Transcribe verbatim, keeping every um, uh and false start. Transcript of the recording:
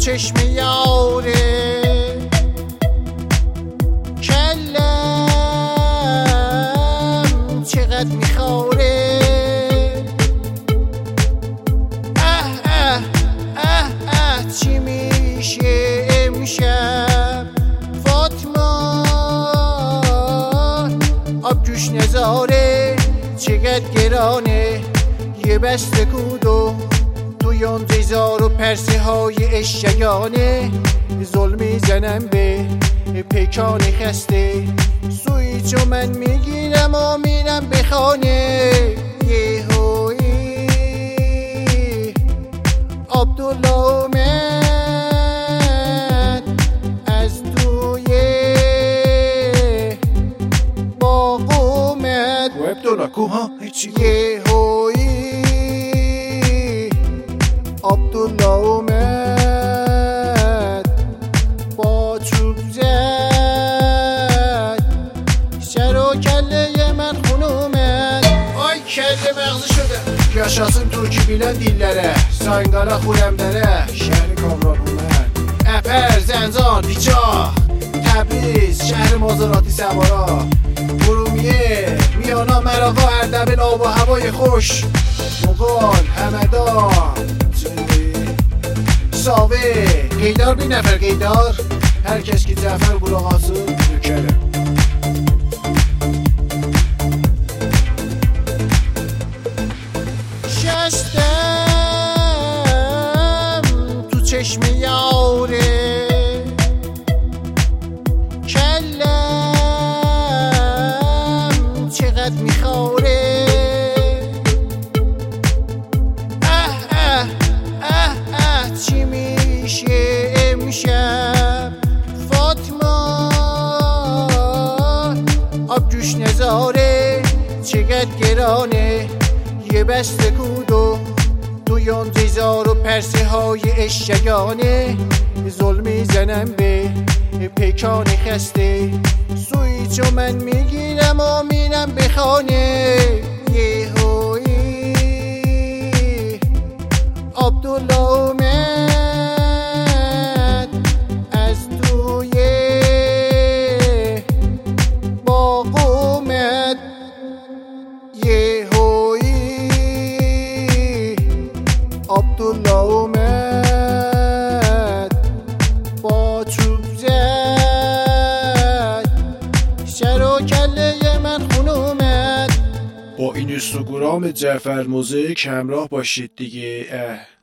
چشم یاره کلم چقدر میخواره اه اه اه اه چی میشه امشب فاطمه آب جوش نزاره چقدر گرانه یه بسته کودو توی اون ریزار و پرسه های اشیانه ظلم میزنم به پیکان خسته سویچو من میگیرم و میرم به خانه یه هوی عبدالله اومد از توی باغ اومد و عبدالله کوها هیچی یه هوی عبدالله اومد با چوب زد سر و کله من خون اومد ay kelle mağzı şöyle Yaşasın Türkiye bilen dillere Sayıngala xulem dere Şehri kavrar Ömer Əpər, Zəncan, Piçaq Təbriz, şəhri Mazarati Səvara Urumiye, Miyana, Mərağa, Ərdəbil, ab و havای خوش Muğal, Həmədan Savi, Qeydar bir nəfər Qeydar Hər kəs ki Cəfər qulaq asın Nökərim شستم تو چشم یاره کلم چقدر میخواره اه اه اه اه چی میشه امشب فاطمه آب جوش نزاره چقدر گرانه یه بسته کودو توی اون ریزار و پرسه های اشیانه ظلم میزنم به پیکان خسته سویچو من میگیرم و میرم به خانه یه هوی عبدالله اومد از توی باغ اومد یه عبدالله اومد با چوب زد سر و کله من خون اومد با این اینستاگرام جعفر موزیک همراه باشید دیگه اه